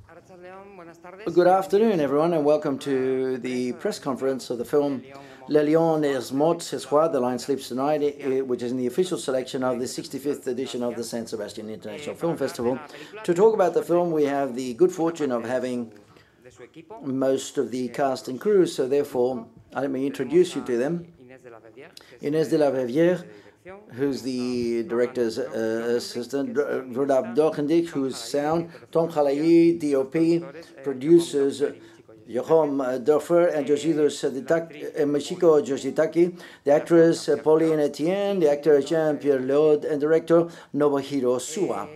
Good afternoon, everyone, and welcome to the press conference of the film Le Lion est mort ce soir, The Lion Sleeps Tonight, which is in the official selection of the 65th edition of the San Sebastian International Film Festival. To talk about the film, we have the good fortune of having most of the cast and crew, so therefore, let me introduce you to them. Inès de la Rivière, who's the director's assistant, Rudolf Dochendick, who's sound, Tom Khalayi, DOP, producers, Joachim Dorfer and Michiko Yoshitaki, the actress Pauline Etienne, the actor Jean-Pierre Léaud, and director Nobuhiro Suwa.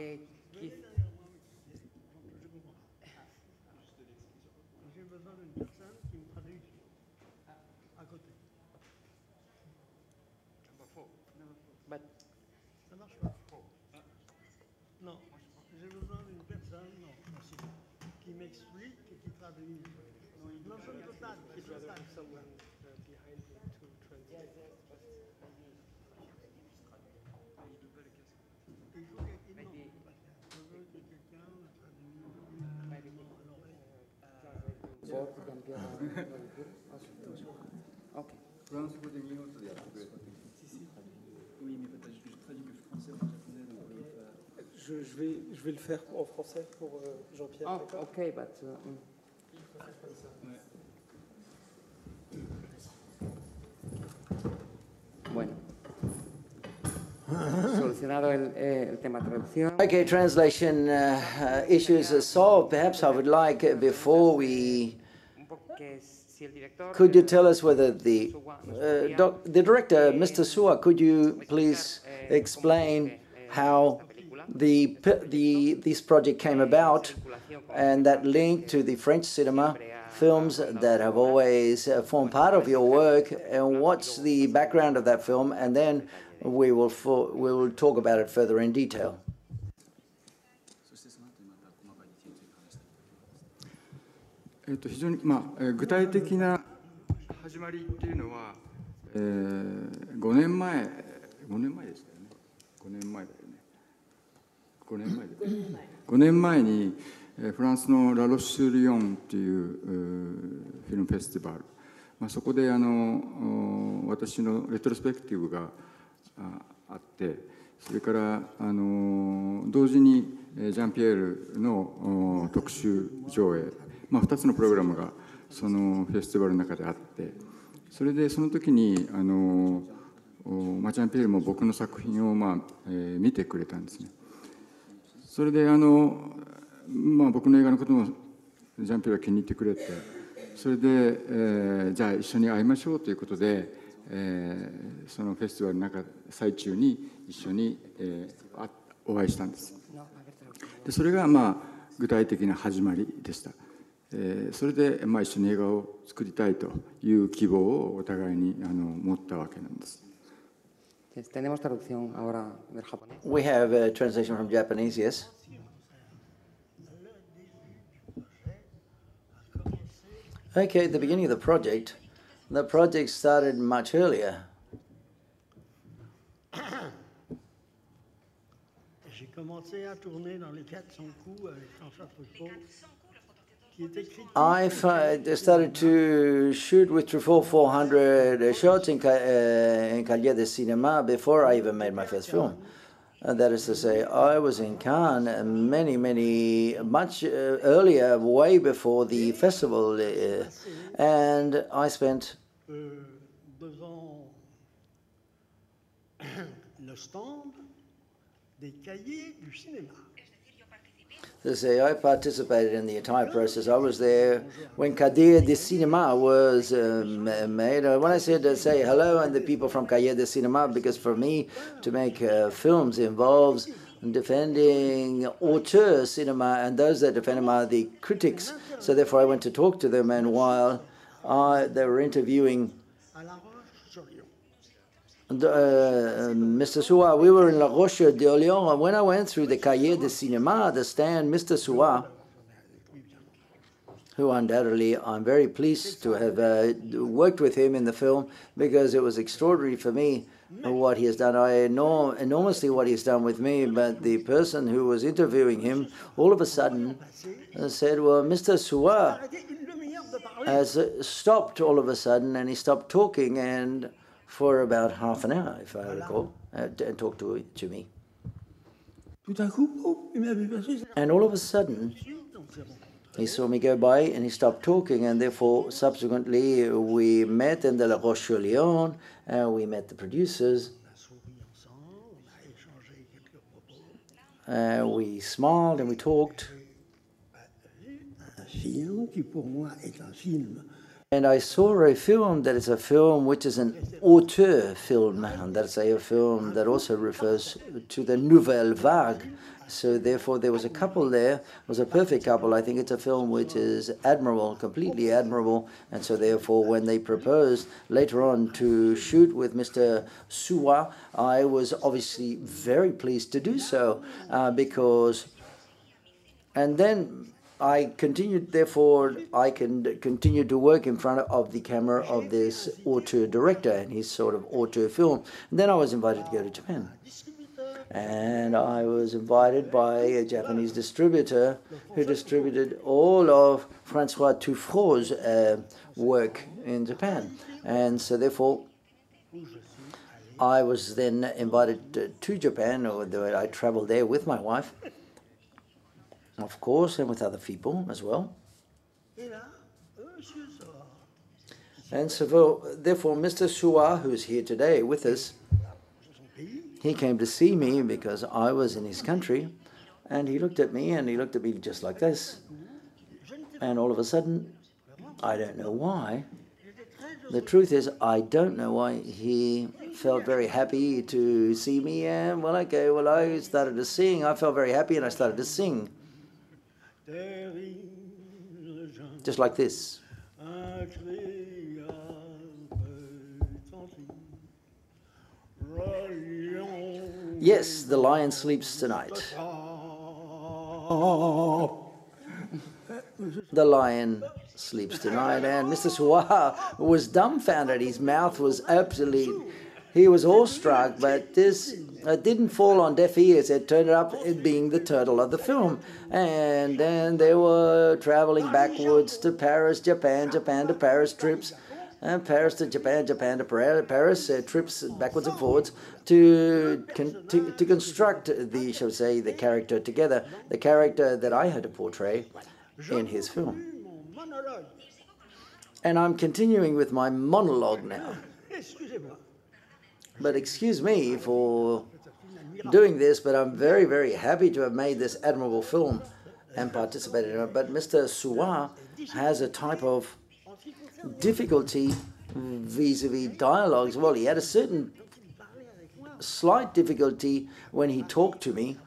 Je vais le faire en français pour Jean-Pierre. Oh, okay, but... Bueno. Solucionado el tema traducción. Okay, translation issues are solved. Perhaps I would like, before we... Could you tell us whether the director, Mr. Suwa, could you please explain how this project came about and that link to the French cinema films that have always formed part of your work, and what's the background of that film, and then we will talk about it further in detail. 非常に具体的な始まりっていうのは、5年前でしたよね。5年前にフランスのラロッシュ・リヨンっていうフィルムフェスティバル、そこで私のレトロスペクティブがあって、それから同時にジャンピエールの特集上映、2つのプログラムがそのフェスティバルの中であって、それでその時にジャンピエールも僕の作品を見てくれたんですね。それで僕の映画のこともジャンピエールは気に入ってくれて、それで、じゃあ一緒に会いましょうということで、そのフェスティバルの最中に一緒に、お会いしたんです。でそれが具体的な始まりでした。それで、一緒に映画を作りたいという希望をお互いに持ったわけなんです。 We have a translation from Japanese, yes? Okay, at the beginning of the project started much earlier. J'ai commencé à tourner dans les 400 coups avec François Truffaut. I started to shoot with Truffaut 400 shots in Cahiers de Cinéma before I even made my first film. That is to say, I was in Cannes much earlier, way before the festival, and I spent devant le stand des Cahiers du Cinéma. To say, I participated in the entire process. I was there when Cahiers de Cinéma was made. When I said say hello and the people from Cahiers de Cinéma, because for me to make films involves defending auteur cinema, and those that defend them are the critics. So therefore I went to talk to them, and while they were interviewing Mr. Suwa, we were in La Roche-de-Lyon, and when I went through the Cahiers de Cinéma, the stand, Mr. Suwa, who undoubtedly I'm very pleased to have worked with him in the film, because it was extraordinary for me what he has done. I know enormously what he's done with me, but the person who was interviewing him all of a sudden said, well, Mr. Suwa Arrêtez une demi-heure de parler. has stopped all of a sudden, and he stopped talking and for about half an hour, if I recall, and talked to me. Tout à coup, oh, il m'a vu passer. And all of a sudden, Donc c'est bon. he saw me go by and he stopped talking, and therefore subsequently we met in the La Roche-sur-Yon, we met the producers, On a souri ensemble, on a échangé quelques propos. we smiled and we talked, Un film qui pour moi est un film and I saw a film that is a film which is an auteur film, and that's a film that also refers to the Nouvelle Vague. So therefore there was a couple there, it was a perfect couple. I think it's a film which is admirable, completely admirable, and so therefore when they proposed later on to shoot with Mr. Suwa, I was obviously very pleased to do so, because, and then I continued, therefore, I can continue to work in front of the camera of this auteur director and his sort of auteur film. And then I was invited to go to Japan. And I was invited by a Japanese distributor who distributed all of Francois Truffaut's work in Japan. And so therefore, I was then invited to Japan, or I traveled there with my wife, of course, and with other people as well. Et là, monsieur Soa, And so therefore, Mr. Suwa, who's here today with us, son pays, he came to see me because I was in his country, and he looked at me, and he looked at me just like this. And all of a sudden, I don't know why. The truth is, I don't know why he felt very happy to see me, and well, okay, well, I started to sing. I felt very happy, and I started to sing, terrible Jean, just like this. agréable tanti, Rayon. Yes, the lion sleeps tonight. The lion sleeps tonight, and Mr. Suwa was dumbfounded. His mouth was absolutely, he was awestruck, but this didn't fall on deaf ears. It turned up being the turtle of the film. And then they were traveling backwards to Paris, Japan, Japan to Paris trips, and Paris to Japan, Japan to Paris trips backwards and forwards to construct the, shall we say, the character together, the character that I had to portray in his film. Mon monologue. And I'm continuing with my monologue now. Excusez-moi. But excuse me for doing this, but I'm very, very happy to have made this admirable film and participated in it. But Mr. Suwa has a type of difficulty vis-a-vis dialogues. Well, he had a certain slight difficulty when he talked to me.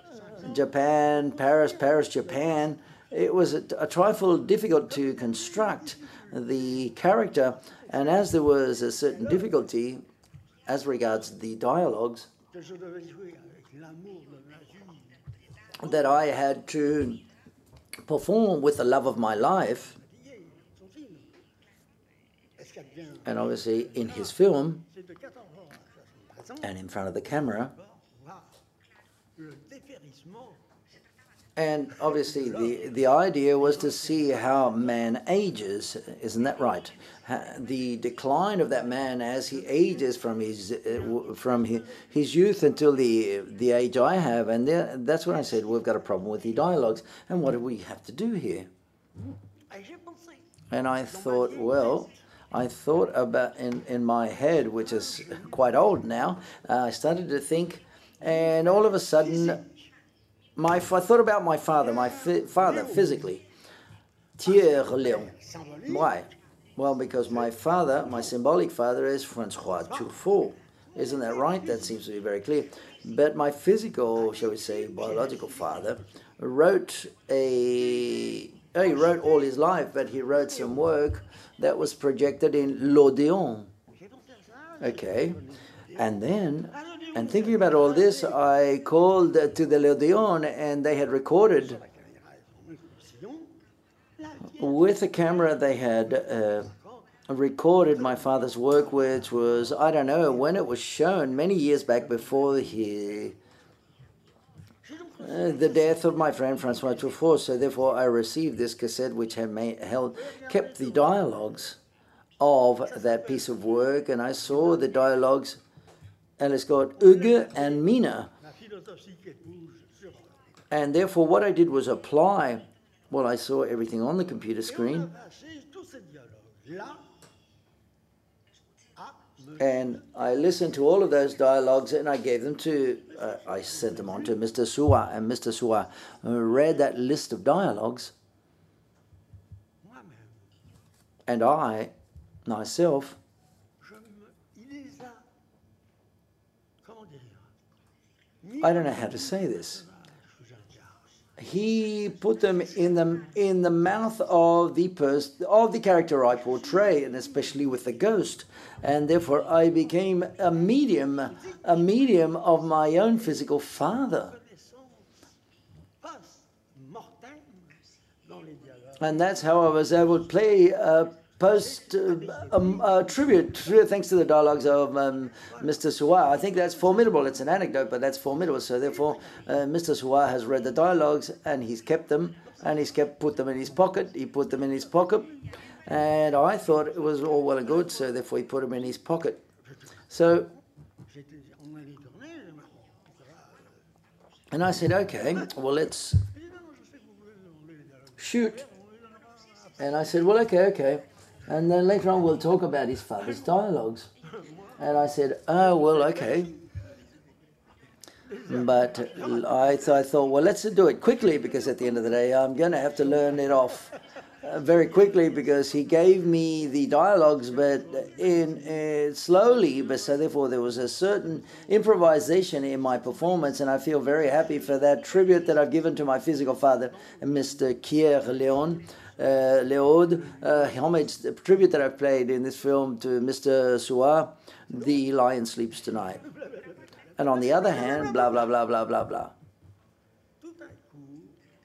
Japan, Paris, Paris, Japan. It was a trifle difficult to construct the character, and as there was a certain difficulty as regards the dialogues, Que je devais jouer avec l'amour de ma vie. that I had to perform with the love of my life, Son film. Est-ce qu'il y a bien and obviously in his film c'est de 14 ans à son présent, and in front of the camera. voir le dépérissement And obviously the idea was to see how man ages, isn't that right? The decline of that man as he ages from his youth until the age I have, and that's when I said we've got a problem with the dialogues, and what do we have to do here? Et j'ai pensé, And I thought, well, I thought about in my head, which is quite old now, I started to think, and all of a sudden, I thought about my father, father physically, Thierry Léon. Why? Well, because my father, my symbolic father, is Francois Truffaut. Isn't that right? That seems to be very clear. But my physical, shall we say, biological father wrote he wrote all his life, but he wrote some work that was projected in L'Odéon. Okay. And then, and thinking about all this, I called to the L'Odéon, and they had recorded with a camera. They had recorded my father's work, which was, I don't know, when it was shown many years back before the death of my friend Francois Truffaut. So therefore I received this cassette which had kept the dialogues of that piece of work, and I saw the dialogues, and it's got Hugues and Mina. La philosophie qui bouge sur And therefore what I did was apply, well, I saw everything on the computer screen, passé tous ces dialogues là à me and I listened to all of those dialogues, and I gave them to, I sent them on to Mr. Soua, and Mr. Soua read that list of dialogues, moi-même. and I, myself, Il les a, comment dire, I don't know how to say this. sous un diable. He put them in the mouth of the character I portray, and especially with the ghost, and therefore I became a medium of my own physical father, Passe mortem dans les dialogues. and that's how I was able to play tribute thanks to the dialogues of Mr. Soua. I think that's formidable. It's an anecdote, but that's formidable. So therefore, Mr. Soua has read the dialogues, and he's kept them, and put them in his pocket. He put them in his pocket, and I thought it was all well and good, so therefore he put them in his pocket. So, On allait tourner, and I said, okay, well, let's shoot. And I said, well, okay. And then later on we'll talk about his father's dialogues. And I said, oh, well, okay. But I thought, well, let's do it quickly, because at the end of the day, I'm going to have to learn it off very quickly, because he gave me the dialogues, but in slowly. But so therefore there was a certain improvisation in my performance, and I feel very happy for that tribute that I've given to my physical father, Mr. Kier Léaud, homage, the tribute that I've played in this film to Mr. Soua, The Lion Sleeps Tonight. And on the other hand, blah, blah, blah, blah, blah, blah. tout à coup,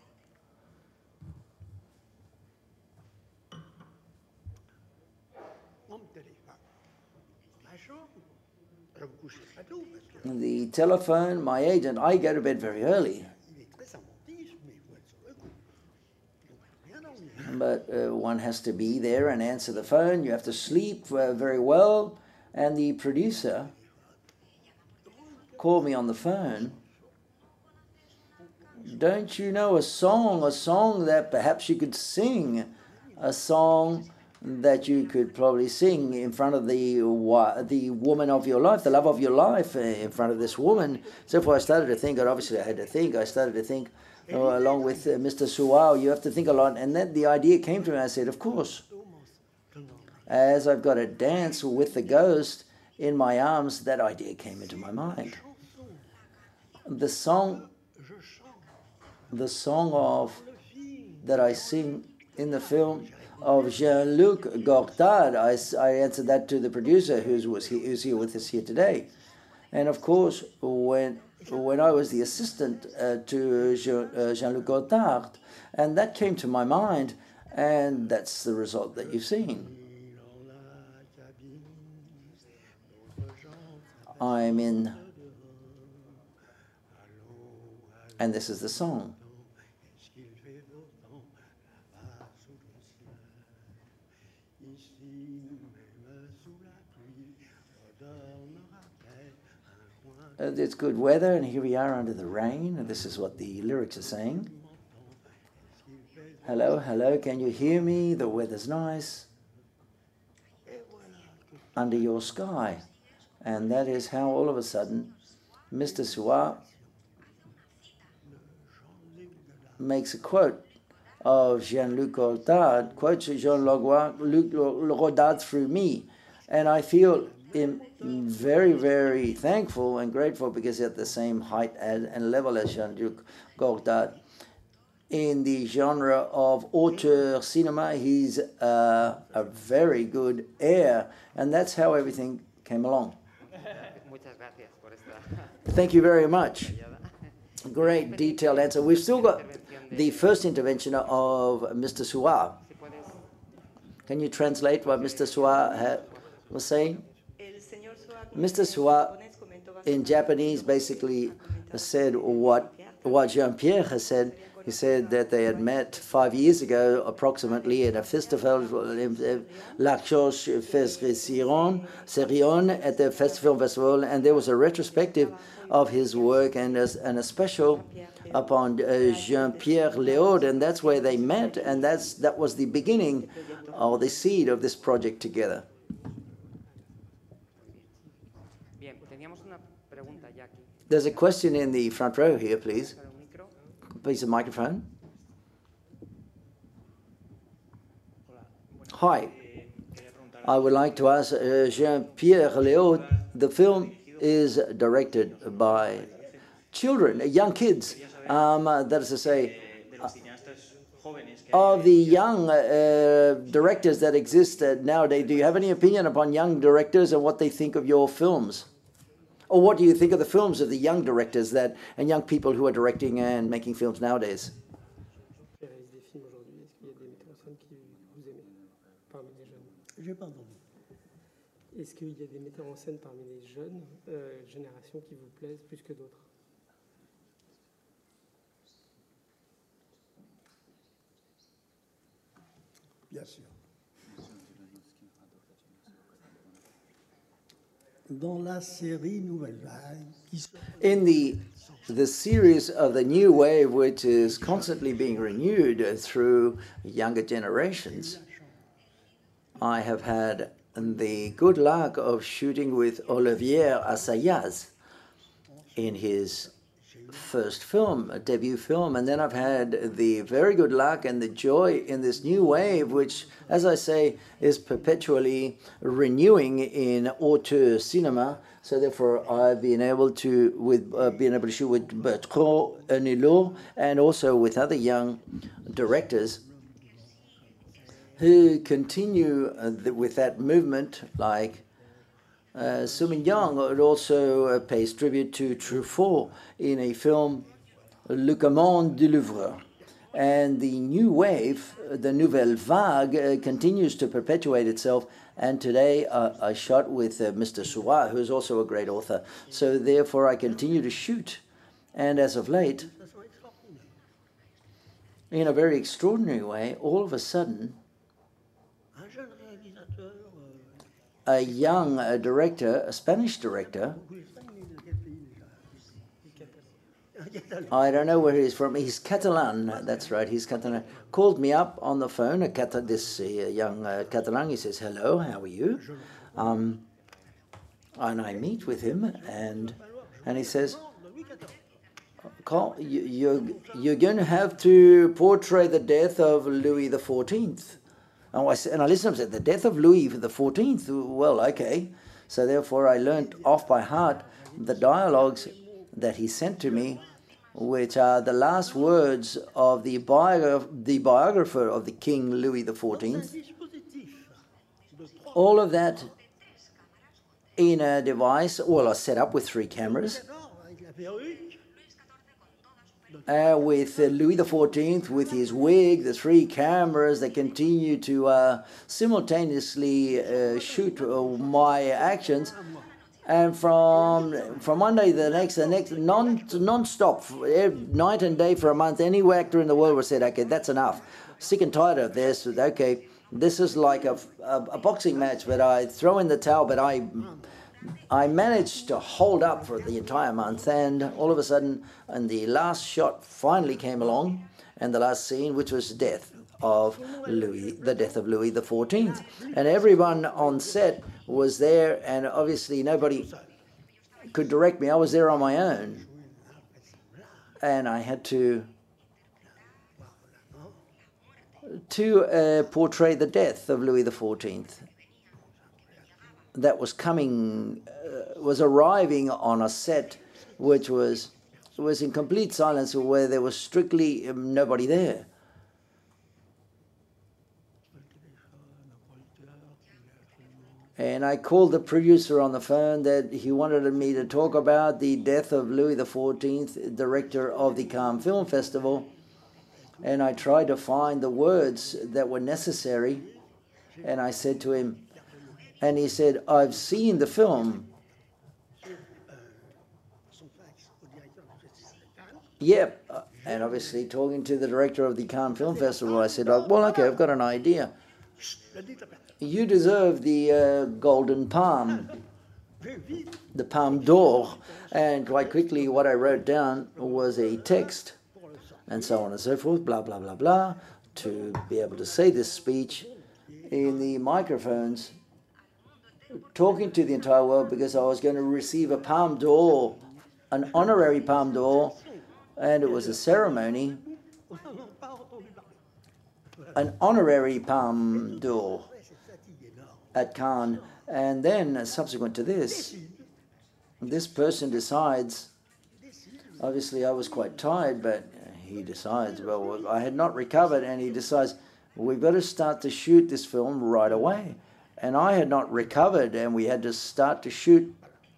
on me téléphone. Ma chambre, je me couche pas tôt parce que The telephone, my agent, I go to bed very early, il est très amortiste, mais il faut être sur le coup. Donc, bien dormir. but one has to be there and answer the phone. You have to sleep very well. And the producer called me on the phone. Don't you know a song that perhaps you could sing, a song that you could probably sing in front of the woman of your life, the love of your life, in front of this woman. So if I started to think, I started to think, along with Mr. Soua, you have to think a lot. And then the idea came to me. I said, of course, as I've got to dance with the ghost in my arms, that idea came into my mind. The song that I sing in the film of Jean-Luc Godard, I answered that to the producer who's here with us here today. And of course, when I was the assistant to Jean-Luc Godard, and that came to my mind, and that's the result that you've seen. I'm in, and this is the song. It's good weather, and here we are under the rain, and this is what the lyrics are saying. Hello, hello, can you hear me? The weather's nice. Under your sky. And that is how all of a sudden Mr. Soua makes a quote of Jean-Luc Godard, quotes Jean-Luc Godard through me. And I feel very, very thankful and grateful, because at the same height and level as Jean-Luc Godard. In the genre of auteur cinema, he's a very good air, and that's how everything came along. Thank you very much. Great detailed answer. We've still got the first intervention of Mr. Soua. Can you translate what Mr. Sua was saying? Mr. Sua, in Japanese, basically said what Jean-Pierre has said. He said that they had met 5 years ago, approximately, at a festival, L'Archange Sérion, at the Film Festival, and there was a retrospective of his work and a special upon Jean-Pierre Léaud, and that's where they met, and that was the beginning or the seed of this project together. There's a question in the front row here, please. Please, a microphone. Hi. I would like to ask Jean-Pierre Léaud, the film is directed by children, young kids. That is to say, of the young directors that exist nowadays, do you have any opinion upon young directors and what they think of your films? Or what do you think of the films of the young directors and young people who are directing and making films nowadays? Est-ce qu'il y a des metteurs en scène parmi les jeunes générations qui vous plaisent plus que d'autres? Bien sûr. Dans la série Nouvelle Vague, in the series of the New Wave, which is constantly being renewed through younger generations, I have had the good luck of shooting with Olivier Assayas in his first film, a debut film, and then I've had the very good luck and the joy in this new wave, which, as I say, is perpetually renewing in auteur cinema. So therefore, I've been able to shoot with Bertrand Henilot and also with other young directors who continue with that movement, like Sumin Young. It also pays tribute to Truffaut in a film, Le Commande du Louvre. And the new wave, the Nouvelle Vague, continues to perpetuate itself. And today I shot with Mr. Sua, who is also a great author. So therefore I continue to shoot. And as of late, in a very extraordinary way, all of a sudden, a young director, a Spanish director, I don't know where he's from, he's Catalan, that's right, he's Catalan, called me up on the phone, this young Catalan, he says, hello, how are you? And I meet with him, and he says, Carl, you're going to have to portray the death of Louis XIV. And I listened and said, the death of Louis XIV? Well, okay. So therefore I learned off by heart the dialogues that he sent to me, which are the last words of the biographer of the King Louis XIV. All of that in a device, well, I set up with 3 cameras. With Louis XIV, with his wig, the 3 cameras that continue to simultaneously shoot my actions, and from one day to the next, non-stop, night and day for a month. Any actor in the world would say, okay, that's enough. Sick and tired of this. Okay, this is like a boxing match, but I throw in the towel, but I managed to hold up for the entire month, and all of a sudden, and the last shot finally came along, and the last scene, which was the death of Louis XIV. And everyone on set was there, and obviously nobody could direct me. I was there on my own, and I had to portray the death of Louis XIV. That was arriving on a set which was in complete silence, where there was strictly nobody there. And I called the producer on the phone that he wanted me to talk about the death of Louis XIV, director of the Cannes Film Festival. And I tried to find the words that were necessary And I said to him, and he said, I've seen the film. son fax au directeur du Festival de Cannes. Yep. And obviously talking to the director of the Cannes Film Festival, I said, oh, well, okay, I've got an idea. Le dites à personne. You deserve the Golden Palm, Vais vite the Palme d'Or. And quite quickly, what I wrote down was a text, pour le sortir. and so on and so forth, blah, blah, blah, blah, to be able to say this speech in the microphones, talking to the entire world, because I was going to receive a Palme d'Or, an honorary Palme d'Or, and it was a ceremony, On n'en a pas entendu parler. an honorary Palme d'Or Ouais, cette fatigue énorme. at Cannes. And then, subsequent to this person decides, obviously I was quite tired, but he decides, well, I had not recovered, and he decides, we've got to start to shoot this film right away. And I had not recovered, and we had to start to shoot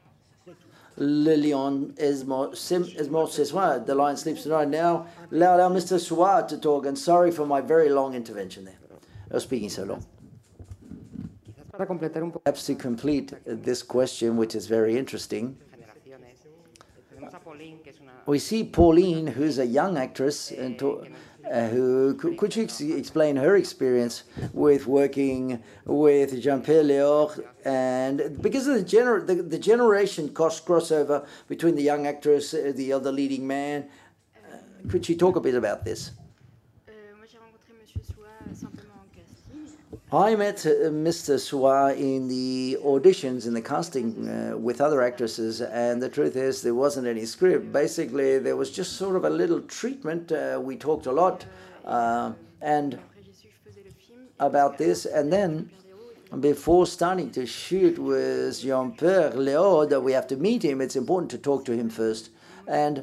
Le Lion est mort ce soir, The Lion Sleeps Tonight. Now, allow Mr. Suard to talk, and sorry for my very long intervention there. I was speaking so long. Quizás para completar un poco Perhaps to complete this question, which is very interesting, generaciones, tenemos a Pauline, que es una we see Pauline, who's a young actress, and could you explain her experience with working with Jean-Pierre Léaud, and because of the generation crossover between the young actress, the other leading man, could she talk a bit about this? Moi, j'ai rencontré Monsieur Soua simplement en casting. I met Mr. Soua in the auditions, in the casting with other actresses, and the truth is there wasn't any script. Basically, there was just sort of a little treatment. We talked a lot and Après, j'ai su que je faisais le film. about this, and then before starting to shoot with Jean-Pierre Léaud, that we have to meet him, it's important to talk to him first. And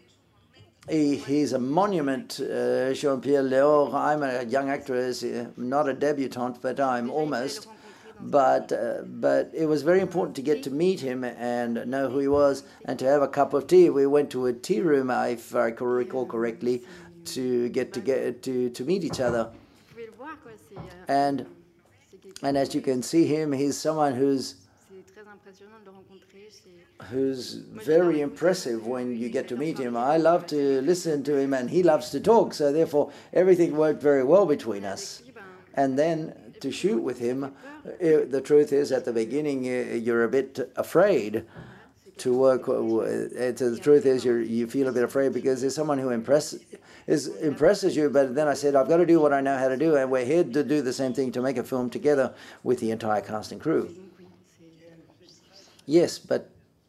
he's a monument, Jean-Pierre Léaud. I'm a young actress, not a debutante, but I'm almost. But it was very important to get to meet him and know who he was, and to have a cup of tea. We went to a tea room, if I can recall correctly, to to meet each other. Vous pouvez le voir, quoi. And C'est quelqu'un and as you can see him, he's someone c'est très impressionnant de le rencontrer. who's very impressive when you get to meet him. I love to listen to him, and he loves to talk. So therefore, everything worked very well between us. And then to shoot with him, the truth is, at the beginning, you're a bit afraid to work. The truth is, you feel a bit afraid because there's someone who impresses you. But then I said, I've got to do what I know how to do, and we're here to do the same thing, to make a film together with the entire cast and crew. Yes, but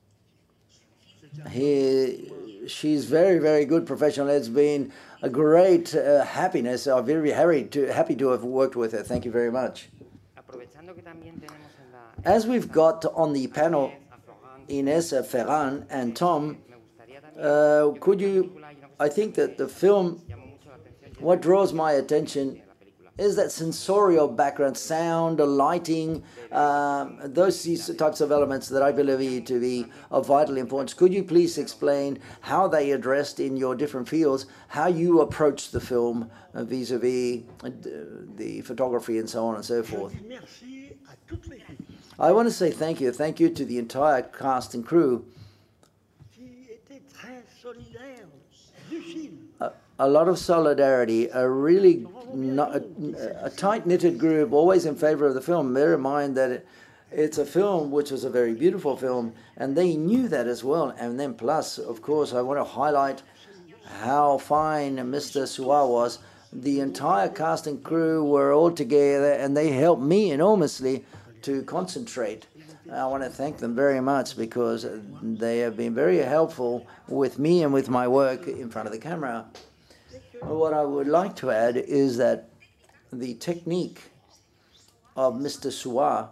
she's very, very good professional. It's been a great happiness. I'm very happy to have worked with her. Thank you very much. aprovechando que también tenemos en la As we've got on the panel a Florent, Inés, Ferran, and Tom, me gustaría también could you? I think that the film, llamó mucho la atención what draws my attention is that sensorial background, sound, lighting, these types of elements that I believe to be of vital importance. Could you please explain how they addressed in your different fields, how you approach the film vis-a-vis the photography and so on and so Je forth? dis merci à toute l'équipe I want to say thank you to the entire cast and crew. qui était très solidaire du film. A lot of solidarity, a really a tight-knitted group, always in favor of the film. Bear in mind that it's a film which was a very beautiful film, and they knew that as well. And then plus, of course, I want to highlight how fine Mr. Soua was. The entire cast and crew were all together, and they helped me enormously to concentrate. I want to thank them very much because they have been very helpful with me and with my work in front of the camera. What I would like to add is that the technique of Mr. Soua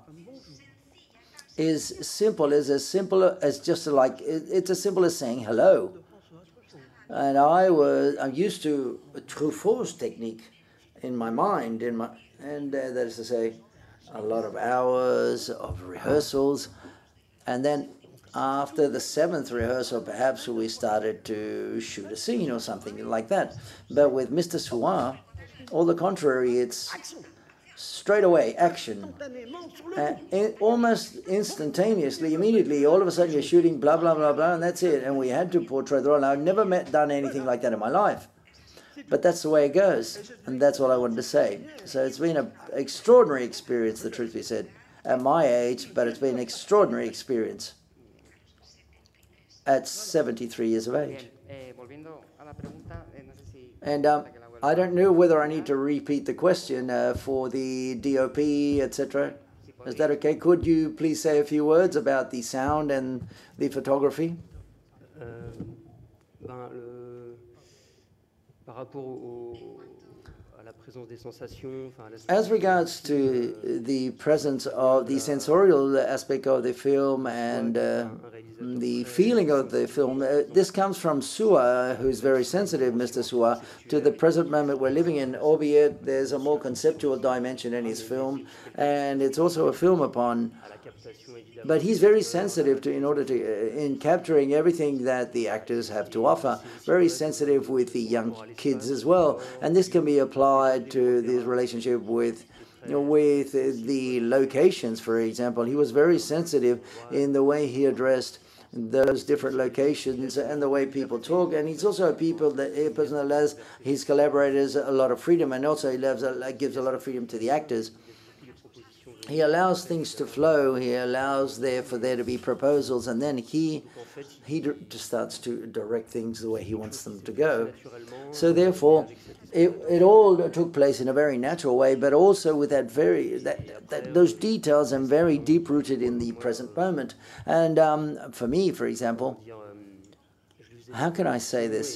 is simple, is as simple as just like, it's as simple as saying hello. And I'm used to Truffaut's technique in my mind, and that is to say, a lot of hours of rehearsals, and then after the 7th rehearsal, perhaps we started to shoot a scene or something like that. But with Mr. Soua, all the contrary, it's straight away, action. Spontanément, sur le coup. Almost instantaneously, immediately, all of a sudden you're shooting blah, blah, blah, blah, and that's it. And we had to portray the role. I've never done anything like that in my life. But that's the way it goes. And that's what I wanted to say. So it's been an extraordinary experience, the truth be said, at my age, but it's been an extraordinary experience at 73 years of age. Volviendo a la pregunta, no sé si... And I don't know whether I need to repeat the question for the DOP, etc. Is that okay? Could you please say a few words about the sound and the photography? Par rapport à la présence des sensations, as regards to the presence of the sensorial aspect of the film and the feeling of the film, this comes from Sua, who's very sensitive, Mr. Sua, to the present moment we're living in, albeit there's a more conceptual dimension in his film, and it's also a film upon. But he's very sensitive to, in capturing everything that the actors have to offer, very sensitive with the young kids as well. And this can be applied to this relationship with the locations, for example. He was very sensitive in the way he addressed those different locations and the way people talk. And he's also a person that allows his collaborators a lot of freedom, and also he gives a lot of freedom to the actors. He allows things to flow. He allows for there to be proposals, and then he just starts to direct things the way he wants them to go. So therefore, it all took place in a very natural way, but also with those details and very deep rooted in the present moment. And for me, for example, how can I say this?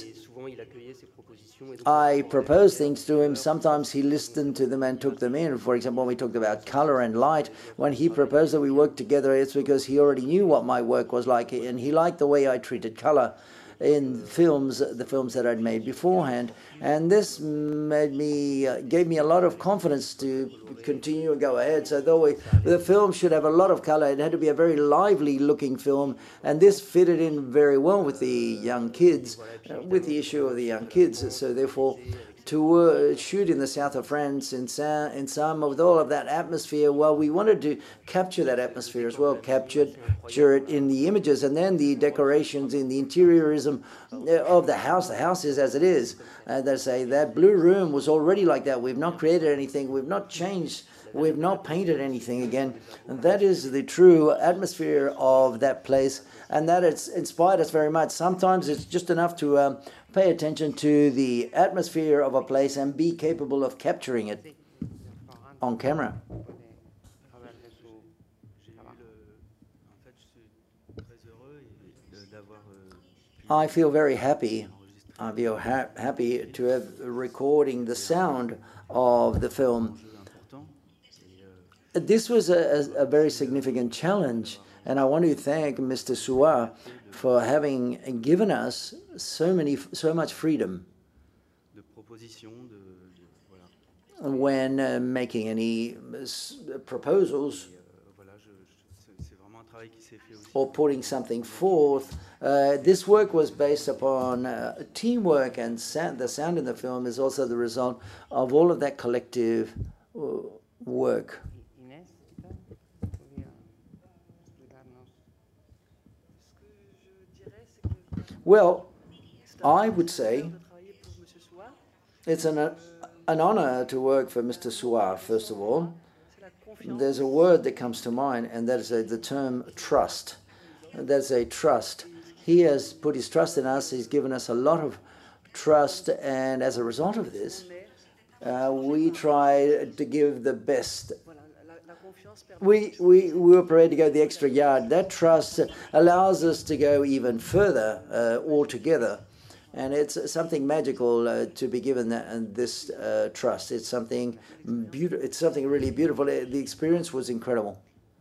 I proposed things to him. Sometimes he listened to them and took them in. For example, when we talked about color and light, when he proposed that we work together, it's because he already knew what my work was like, and he liked the way I treated color in the films that I'd made beforehand. And this gave me a lot of confidence to continue and go ahead. So though the film should have a lot of color, it had to be a very lively looking film, and this fitted in very well with the young kids, with the issue of the young kids. So therefore, to shoot in the south of France in some with all of that atmosphere, well, we wanted to capture that atmosphere as well, capture it in the images, and then the decorations in the interiorism of the house. The house is as it is. They say that blue room was already like that. We've not created anything. We've not changed. We've not painted anything again. And that is the true atmosphere of that place, and that it's inspired us very much. Sometimes it's just enough to pay attention to the atmosphere of a place and be capable of capturing it on camera. I feel very happy. I feel happy to have recording the sound of the film. This was a very significant challenge, and I want to thank Mr. Sua for having given us so much freedom when making any proposals or putting something forth. This work was based upon teamwork, and the sound in the film is also the result of all of that collective work. Well, I would say it's an honor to work for Mr. Sua, first of all. There's a word that comes to mind, and that is the term trust. That's a trust. He has put his trust in us. He's given us a lot of trust, and as a result of this, we try to give the best. We were prepared to go the extra yard. That trust allows us to go even further altogether. And it's something magical to be given this trust. It's something beautiful. It's something really beautiful. The experience was incredible.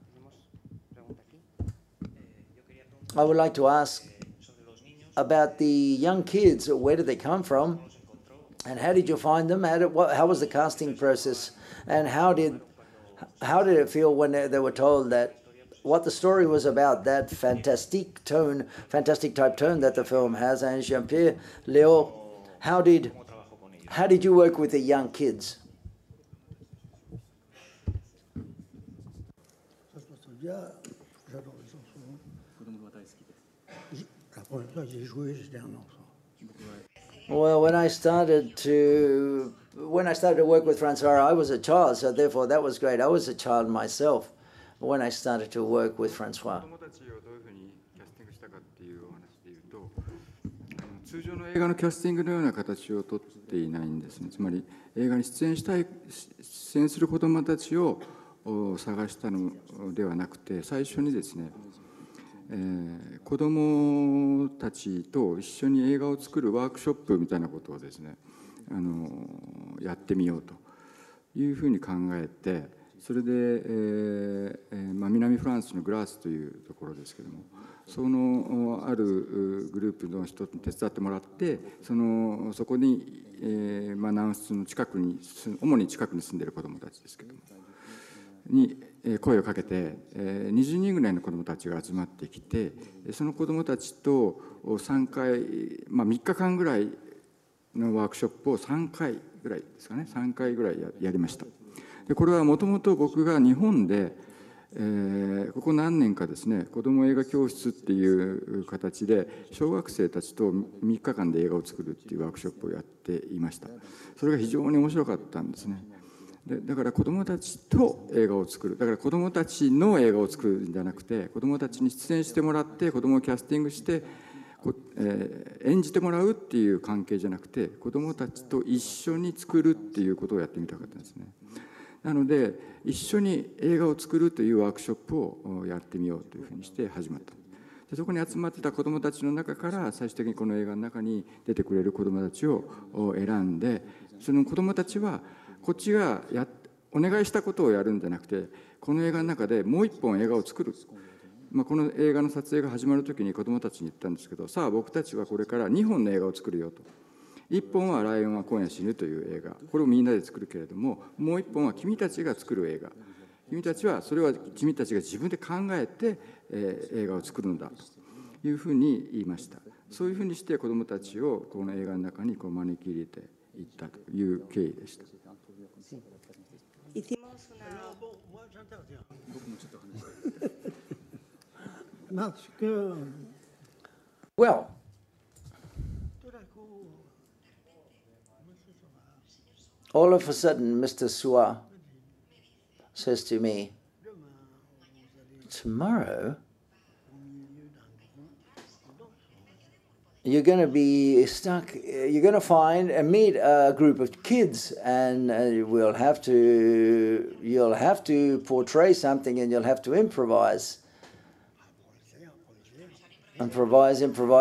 I would like to ask about the young kids. Where did they come from? And how did you find them? How was the casting process? And how did it feel when they were told that what the story was about, that fantastic type tone that the film has? And Jean-Pierre, Léo, how did you work with the young kids? J'adore les enfants. La première fois que j'ai joué, j'étais un enfant. Well, when I started to work with Francois, I was a child, so therefore that was great. I was a child myself when I started to work with Francois. 子供たちをどういうふうにキャスティングしたかっていうお話でいうと、通常の映画のキャスティングのような形をとっていないんですね。つまり映画に出演する子どもたちを探したのではなくて、最初にですね、子どもたちと一緒に映画を作るワークショップみたいなことをですね、やってみようというふうに考えて、それで、南フランスのグラースというところですけれども、そのあるグループの人に手伝ってもらって、そこに、南仏の主に近くに住んでいる子どもたちですけれどもに声をかけて、20人ぐらいの子どもたちが集まってきて、その子どもたちと3回、3日間ぐらいのワークショップを3回ぐらいですかね、3回ぐらいやりました。でこれはもともと僕が日本で、ここ何年かですね、子ども映画教室っていう形で小学生たちと3日間で映画を作るっていうワークショップをやっていました。それが非常に面白かったんですね。だから子どもたちと映画を作る、だから子どもたちの映画を作るんじゃなくて、子どもたちに出演してもらって子どもをキャスティングして演じてもらうっていう関係じゃなくて、子どもたちと一緒に作るっていうことをやってみたかったんですね。なので一緒に映画を作るというワークショップをやってみようというふうにして始まった。でそこに集まってた子どもたちの中から最終的にこの映画の中に出てくれる子どもたちを選んで、その子どもたちはこっちがお願いしたことをやるんじゃなくて、この映画の中でもう一本映画を作る。この映画の撮影が始まる時に子どもたちに言ったんですけど、さあ僕たちはこれから2本の映画を作るよと。1本はライオンは今夜死ぬという映画、これをみんなで作るけれども、もう1本は君たちが作る映画、君たちはそれは君たちが自分で考えて、映画を作るんだというふうに言いました。そういうふうにして子どもたちをこの映画の中に招き入れていったという経緯でした。 Moi, j'interviens. Parce que Well, tout d'un coup, all of a sudden, Mr. Sua says to me, tomorrow you're going to be stuck, you're going to meet a group of kids, and you'll have to portray something, and you'll have to improvise. Improvise.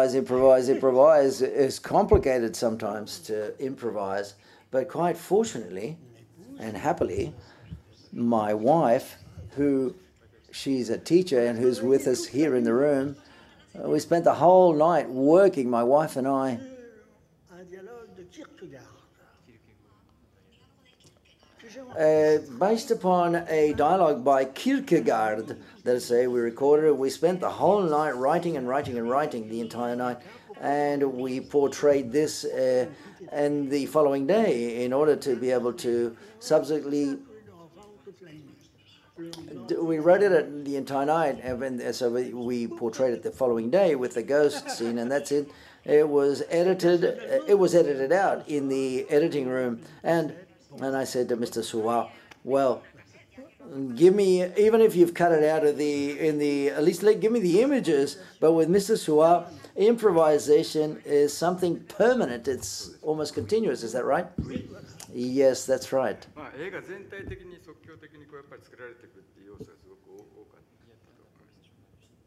It's complicated sometimes to improvise, but quite fortunately and happily, my wife, she's a teacher and who's with us here in the room, we spent the whole night working, my wife and I. un dialogue de Kierkegaard. Based upon a dialogue by Kierkegaard, let's say, we recorded it. We spent the whole night writing the entire night, and we portrayed this and the following day in order to be able to subsequently. We wrote it the entire night, and so we portrayed it the following day with the ghost scene, and that's it. It was edited out in the editing room, and I said to Mr. Sua, well, give me, even if you've cut it out of at least give me the images. But with Mr. Sua, improvisation is something permanent. It's almost continuous. Is that right? Yes, that's right. 映画全体的に即興的にやっぱり作られていくっていう要素がすごく多かったと思います。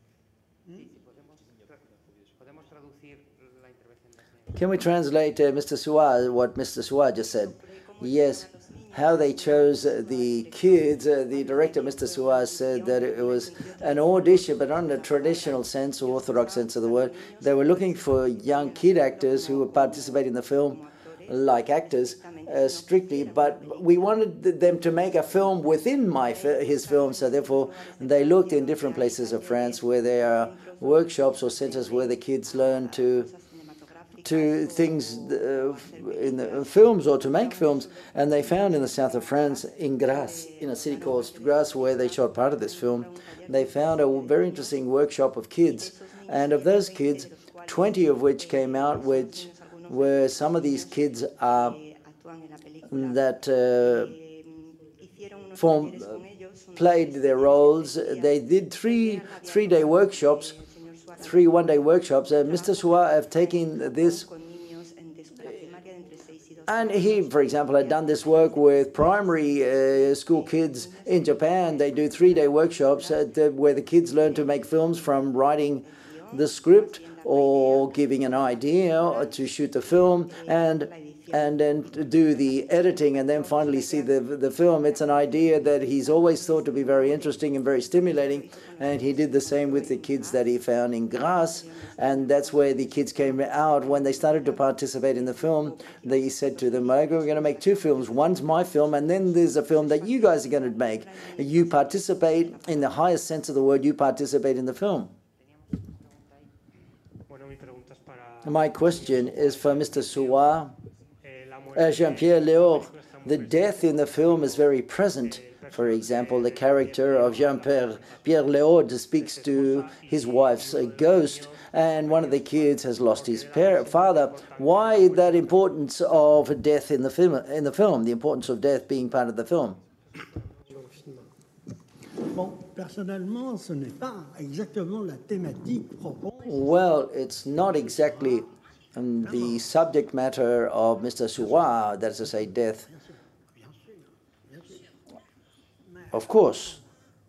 Podemos traducir la intervención de la señora. Can we translate Mr. Sua, what Mr. Sua just said? Yes. How they chose the kids, the director, Mr. Sua, said that it was an audition, but not in a traditional sense or orthodox sense of the word. They were looking for young kid actors who would participate in the film like actors strictly, but we wanted them to make a film within his film, so therefore they looked in different places of France where there are workshops or centers where the kids learn to to things in the films or to make films, and they found in the south of France, in Grasse, in a city called Grasse, where they shot part of this film, they found a very interesting workshop of kids, and of those kids, 20 of which came out, which were some of these kids that played their roles. They did three one-day workshops, and Mr. Suwa have taken this, and he, for example, had done this work with primary school kids in Japan. They do 3-day workshops where the kids learn to make films, from writing the script or giving an idea to shoot the film, and then to do the editing, and then finally see the film. It's an idea that he's always thought to be very interesting and very stimulating, and he did the same with the kids that he found in Grasse, and that's where the kids came out. When they started to participate in the film, they said to them, we're going to make 2 films. One's my film, and then there's a film that you guys are going to make. You participate, in the highest sense of the word, you participate in the film. My question is for Mr. Suwa. Jean-Pierre Léaud, the death in the film is very present. For example, the character of Jean-Pierre Léaud speaks to his wife's ghost, and one of the kids has lost his father. Why that importance of death in the film, the importance of death being part of the film? Well, it's not exactly the subject matter of Mr. Suwa, that is to say, death. Of course.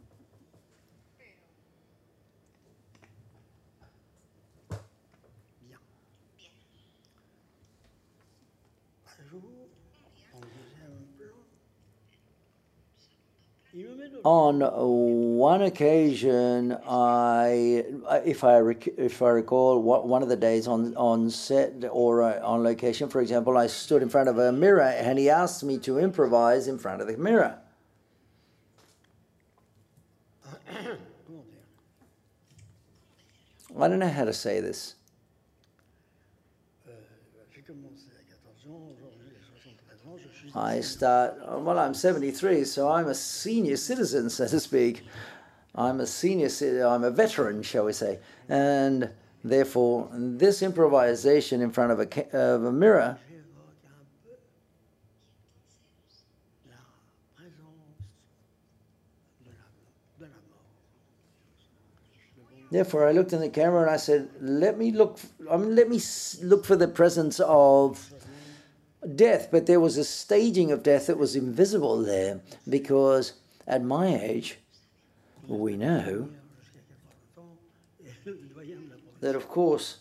On one occasion, if I recall, one of the days on set or on location, for example, I stood in front of a mirror, and he asked me to improvise in front of the mirror. I don't know how to say this. I'm 73, so I'm a senior citizen, so to speak. I'm a veteran, shall we say. And therefore, this improvisation in front of a mirror Therefore, I looked in the camera and I said, let me look for the presence of death. But there was a staging of death that was invisible there, because at my age, we know that, of course,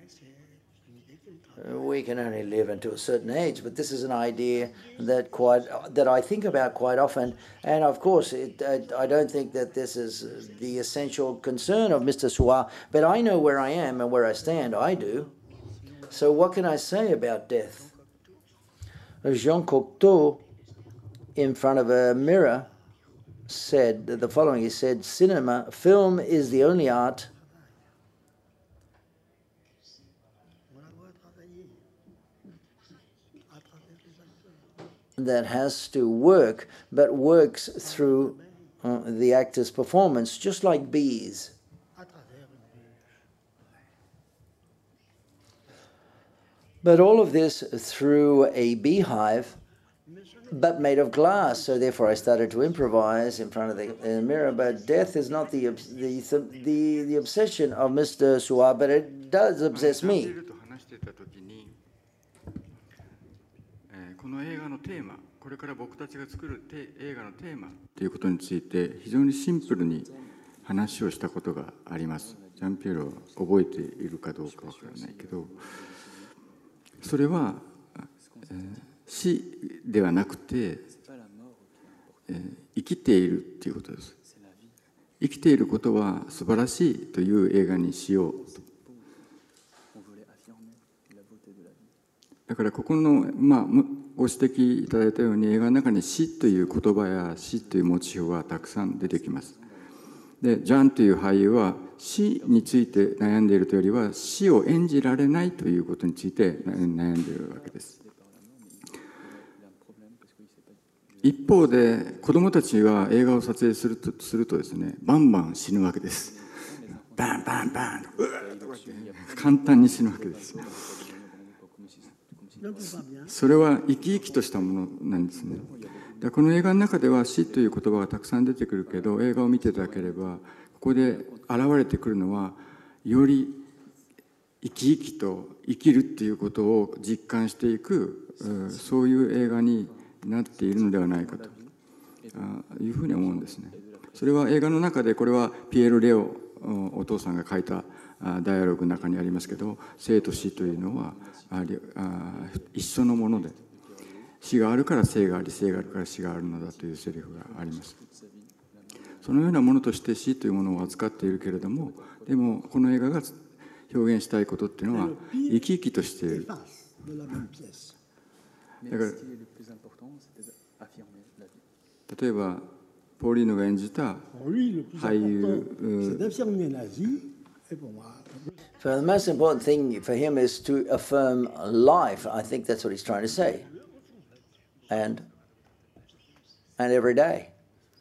we can only live until a certain age, but this is an idea that I think about quite often, and of course, I don't think that this is the essential concern of Mr. Suwa, but I know where I am and where I stand. I do. So what can I say about death? Jean Cocteau, in front of a mirror, said the following. He said, film is the only art that has to work, but works through the actor's performance, just like bees. But all of this through a beehive, but made of glass. So therefore I started to improvise in front of the mirror. But death is not the obsession of Mr. Suwa, but it does obsess me. この映画のテーマ、これから僕たちが作る映画のテーマということについて非常にシンプルに話をしたことがあります。ジャンピエロは覚えているかどうかわからないけど、それは、死ではなくて、生きているということです。生きていることは素晴らしいという映画にしようと。だからここのご指摘いただいたように映画の中に死という言葉や死というモチーフはたくさん出てきます。 でジャンという俳優は死について悩んでいるというよりは死を演じられないということについて悩んでいるわけです。一方で子どもたちは映画を撮影するとですね、バンバン死ぬわけです。バンバンバン簡単に死ぬわけです。それは生き生きとしたものなんですね。この映画の中では死という言葉がたくさん出てくるけど、映画を見ていただければここで現れてくるのはより生き生きと生きるっていうことを実感していく、そういう映画になっているのではないかというふうに思うんですね。それは映画の中で、これはピエール・レオお父さんが書いたダイアログの中にありますけど、生と死というのは一緒のもので、死があるから生があり、生があるから死があるのだというセリフがあります。そのようなものとして死というものを扱っているけれども、でもこの映画が表現したいことっていうのは生き生きとしている。だから例えばポーリーノが演じた俳優、 So the most important thing for him is to affirm life. I think that's what he's trying to say. And every day.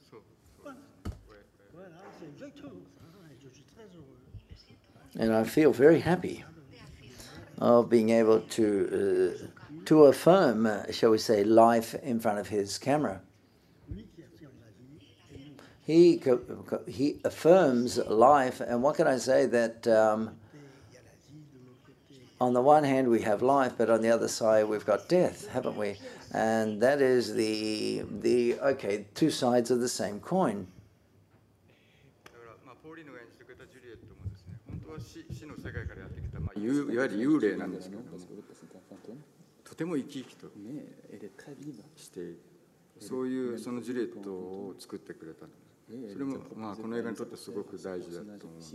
And I feel very happy of being able to affirm, shall we say, life in front of his camera. He affirms life, and what can I say that on the one hand we have life, but on the other side we've got death, haven't we? And that is the two sides of the same coin. いわゆる幽霊なんですけども、とても生き生きとしている、そういうそのジュリエットを作ってくれた。それもこの映画にとってすごく大事だと思うんです。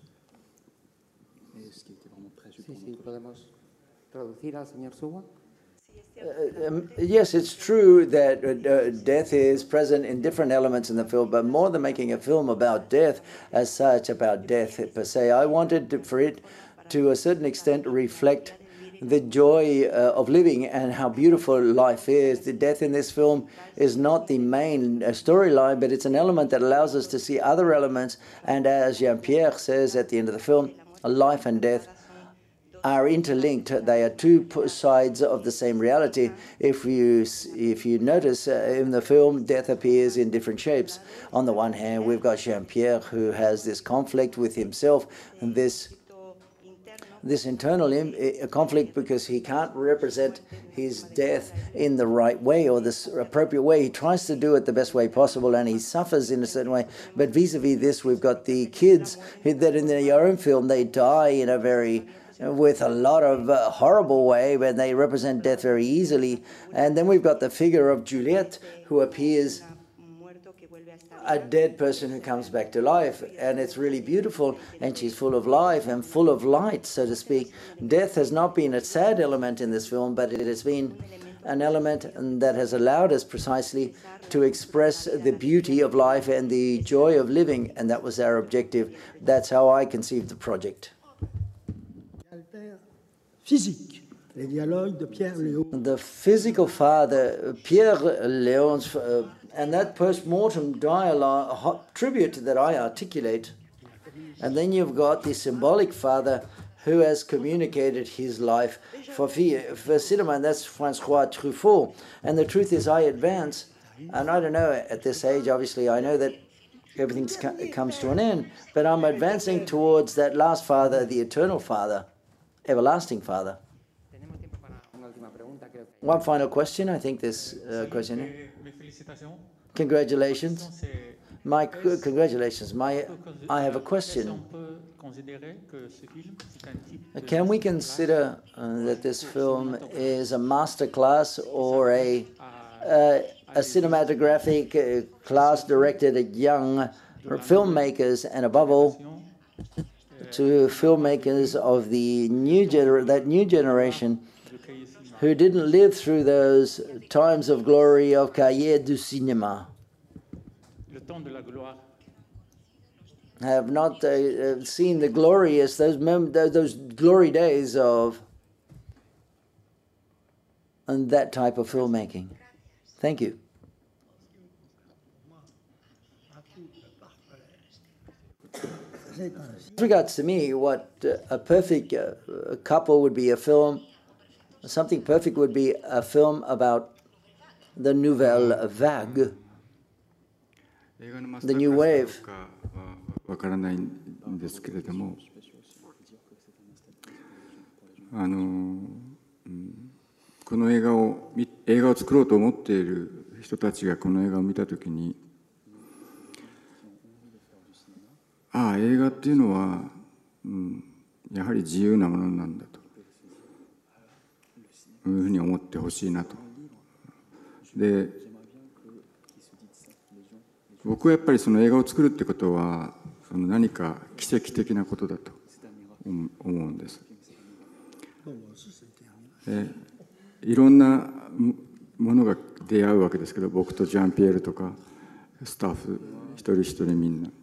Yes, it's true that death is present in different elements in the film, but more than making a film about death as such, about death per se, I wanted for it to a certain extent reflect the joy of living and how beautiful life is. The death in this film is not the main storyline, but it's an element that allows us to see other elements. And as Jean-Pierre says at the end of the film, life and death are interlinked. They are two sides of the same reality. If you notice in the film, death appears in different shapes. On the one hand, we've got Jean-Pierre, who has this conflict with himself, and this internal conflict because he can't represent his death in the right way or this appropriate way. He tries to do it the best way possible and he suffers in a certain way. But vis-a-vis this, we've got the kids that in their own film, they die in a with a lot of horrible way, when they represent death very easily. And then we've got the figure of Juliette, who appears a dead person who comes back to life, and it's really beautiful, and she's full of life and full of light, so to speak. Death has not been a sad element in this film, but it has been an element that has allowed us precisely to express the beauty of life and the joy of living, and that was our objective. That's how I conceived the project. The physical father, Pierre Léon's, and that post-mortem dialogue tribute that I articulate. And then you've got the symbolic father who has communicated his life for cinema, and that's Francois Truffaut. And the truth is, I advance, and I don't know, at this age, obviously, I know that everything comes to an end, but I'm advancing towards that last father, the eternal father, everlasting father. One final question, I think this question. Congratulations. Congratulations. I have a question. Can we consider that this film is a masterclass or a cinematographic class directed at young filmmakers, and above all, to filmmakers of the new generation who didn't live through those times of glory of Cahiers du Cinéma? have not seen the glorious, those glory days of and that type of filmmaking. Thank you. With regards to me, what a perfect couple would be a film, something perfect would be a film about the nouvelle vague, the new wave. わからないんですけれども、この映画を作ろうと思っている人たちがこの映画を見たときに、映画っていうのは、やはり自由なものなんだというふうに思ってほしいなと。で、僕はやっぱりその映画を作るってことは何か奇跡的なことだと思うんです。いろんなものが出会うわけですけど、僕とジャンピエールとかスタッフ一人一人みんな、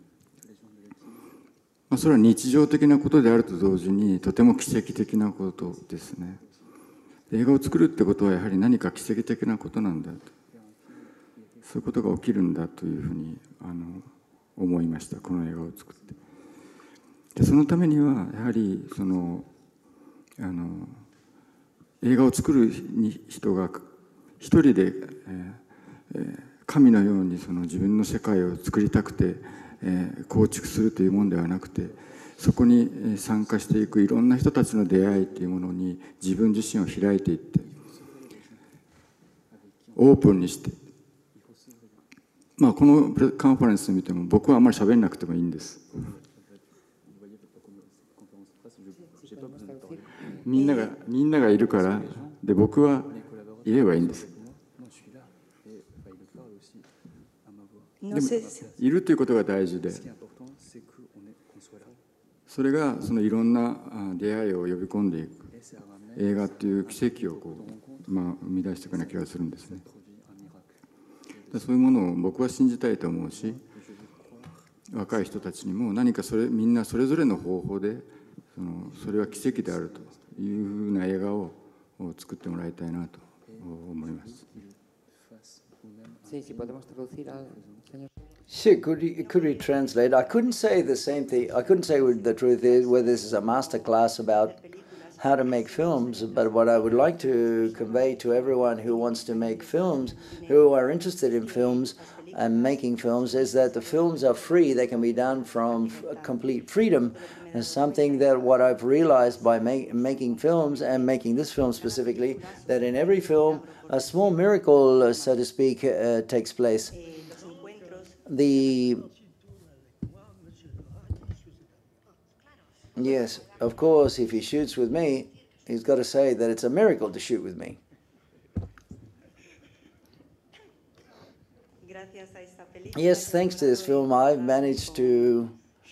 それは日常的なことであると同時にとても奇跡的なことですね。映画を作るってことはやはり何か奇跡的なことなんだと、そういうことが起きるんだというふうに思いました、この映画を作って。でそのためにはやはり映画を作る人が一人で、神のように自分の世界を作りたくて、構築するというものではなくて、そこに参加していくいろんな人たちの出会いというものに自分自身を開いていって、オープンにして、このカンファレンスを見ても僕はあんまり喋んなくてもいいんです。みんながいるから、で僕はいればいいんです。でもいるということが大事で、それがいろんな出会いを呼び込んでいく映画っていう奇跡を生み出していくような気がするんですね。そういうものを僕は信じたいと思うし、若い人たちにも何かみんなそれぞれの方法でそれは奇跡であるというふうな映画を作ってもらいたいなと思います。 Sure, could we translate? I couldn't say the same thing. I couldn't say the truth is whether this is a master class about how to make films, but what I would like to convey to everyone who wants to make films, who are interested in films and making films, is that the films are free. They can be done from complete freedom. And something that what I've realized by making films and making this film specifically, that in every film a small miracle, so to speak, takes place. Yes, of course, if he shoots with me, he's got to say that it's a miracle to shoot with me. Yes, thanks to this film, I've managed to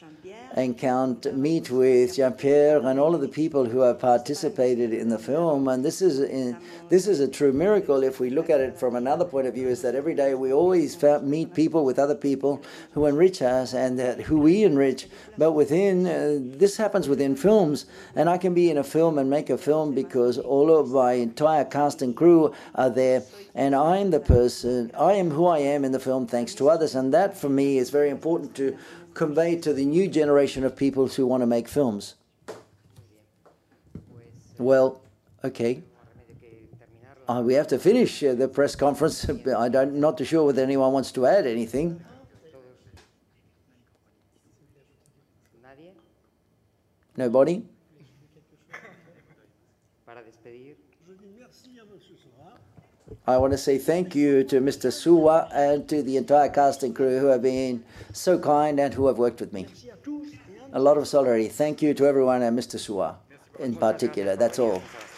meet with Jean-Pierre and all of the people who have participated in the film, and this is a true miracle. If we look at it from another point of view, is that every day we always meet people with other people who enrich us and who we enrich, but within this happens within films, and I can be in a film and make a film because all of my entire cast and crew are there, and I am who I am in the film thanks to others, and that for me is very important to convey to the new generation of people who want to make films. Well, okay. We have to finish the press conference. I'm not too sure whether anyone wants to add anything. Nobody? I want to say thank you to Mr. Suwa and to the entire cast and crew who have been so kind and who have worked with me. A lot of solidarity. Thank you to everyone and Mr. Suwa in particular. That's all.